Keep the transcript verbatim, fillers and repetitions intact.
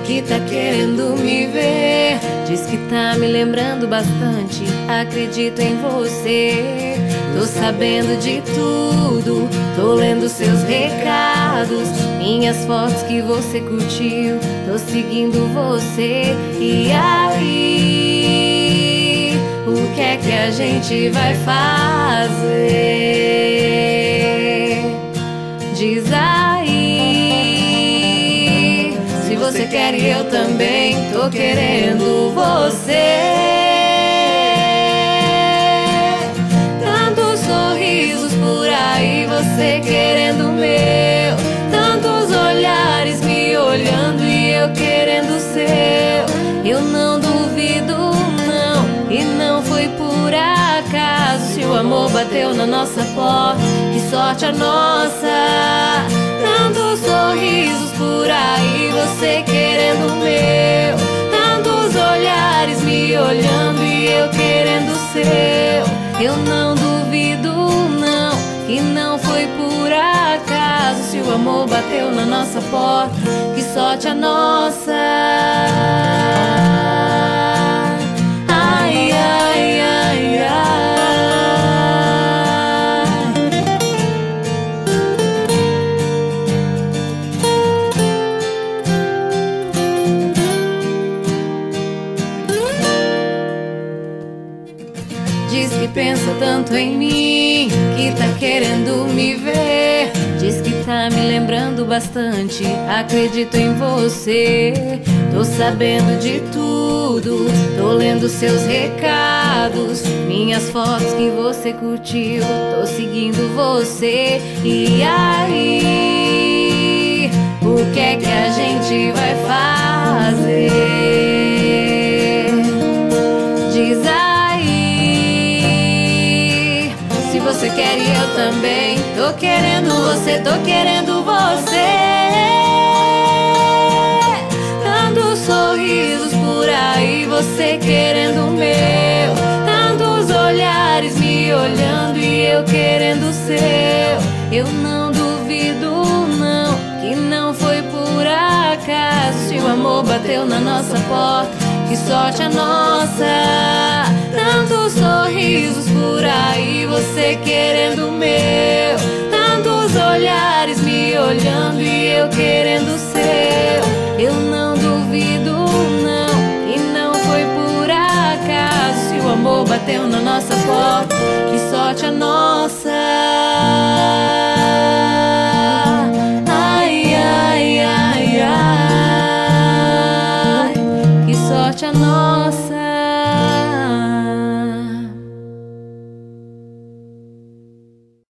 que tá querendo me ver. Diz que tá me lembrando bastante, acredito em você. Tô sabendo de tudo, tô lendo seus recados, minhas fotos que você curtiu, tô seguindo você. E aí, o que é que a gente vai fazer? Diz aí, se você quer e eu também tô querendo você. Tantos sorrisos por aí, você querendo o meu, tantos olhares me olhando e eu querendo o seu. Eu não duvido não, e não foi por acaso. Se o amor bateu na nossa porta, que sorte a nossa. Tantos sorrisos por aí, você querendo o meu, tantos olhares me olhando e eu querendo o seu. Eu não duvido não, que não foi por acaso. Se o amor bateu na nossa porta, que sorte a nossa. Ai, ai, ai, ai. Diz que pensa tanto em mim, que tá querendo me ver. Diz que tá me lembrando bastante, acredito em você. Tô sabendo de tudo, tô lendo seus recados, minhas fotos que você curtiu, tô seguindo você. E aí, o que é que a gente vai fazer? Diz aí, se você quer e eu também tô querendo você, tô querendo você. Tantos sorrisos por aí, você querendo o meu, tantos olhares me olhando e eu querendo o seu. Eu não duvido não, que não foi por acaso. Se o amor bateu na nossa porta, que sorte a nossa. Tantos sorrisos por aí, você querendo o meu, tantos olhares me olhando e eu querendo o seu. Eu não duvido não, e não foi por acaso. Se o amor bateu na nossa porta, que sorte a nossa.